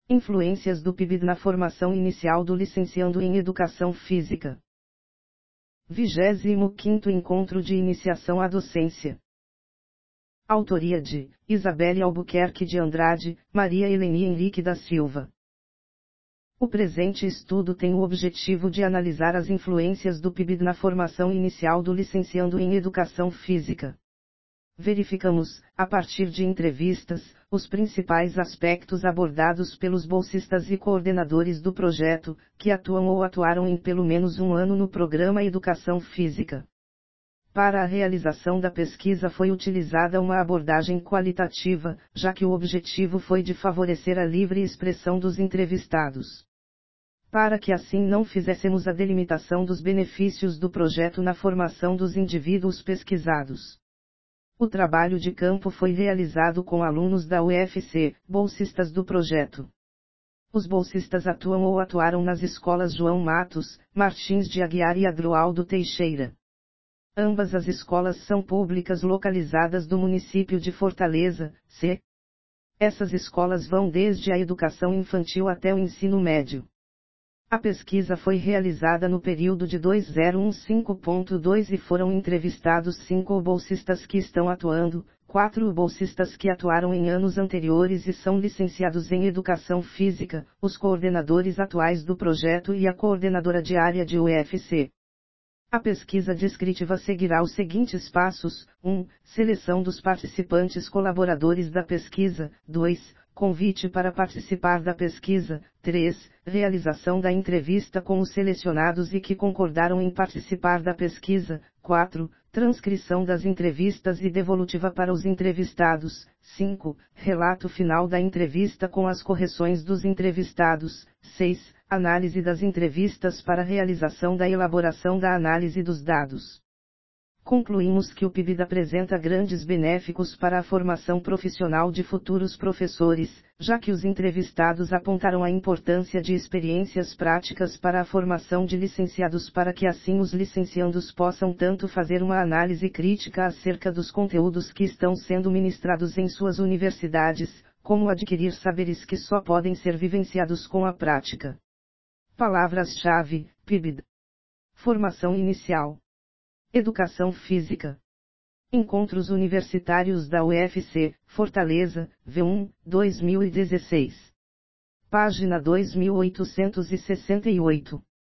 Influências do PIBID na formação inicial do licenciando em Educação Física. 25º Encontro de Iniciação à Docência. Autoria de Isabelle Albuquerque de Andrade, Maria Heleni Henrique da Silva. O presente estudo tem o objetivo de analisar as influências do PIBID na formação inicial do licenciando em Educação Física. Verificamos, a partir de entrevistas, os principais aspectos abordados pelos bolsistas e coordenadores do projeto, que atuam ou atuaram em pelo menos um ano no programa Educação Física. Para a realização da pesquisa foi utilizada uma abordagem qualitativa, já que o objetivo foi de favorecer a livre expressão dos entrevistados. Para que assim não fizéssemos a delimitação dos benefícios do projeto na formação dos indivíduos pesquisados. O trabalho de campo foi realizado com alunos da UFC, bolsistas do projeto. Os bolsistas atuam ou atuaram nas escolas João Matos, Martins de Aguiar e Adroaldo Teixeira. Ambas as escolas são públicas localizadas do município de Fortaleza, C. Essas escolas vão desde a educação infantil até o ensino médio. A pesquisa foi realizada no período de 2015.2 e foram entrevistados 5 bolsistas que estão atuando, 4 bolsistas que atuaram em anos anteriores e são licenciados em Educação Física, os coordenadores atuais do projeto e a coordenadora de área de UFC. A pesquisa descritiva seguirá os seguintes passos: 1. Seleção dos participantes colaboradores da pesquisa. 2. Convite para participar da pesquisa. 3. Realização da entrevista com os selecionados e que concordaram em participar da pesquisa. 4. Transcrição das entrevistas e devolutiva para os entrevistados. 5. Relato final da entrevista com as correções dos entrevistados. 6. Análise das entrevistas para realização da elaboração da análise dos dados. Concluímos que o PIBID apresenta grandes benefícios para a formação profissional de futuros professores, já que os entrevistados apontaram a importância de experiências práticas para a formação de licenciados para que assim os licenciandos possam tanto fazer uma análise crítica acerca dos conteúdos que estão sendo ministrados em suas universidades, como adquirir saberes que só podem ser vivenciados com a prática. Palavras-chave: PIBID. Formação inicial. Educação Física. Encontros Universitários da UFC, Fortaleza, V1, 2016. Página 2868.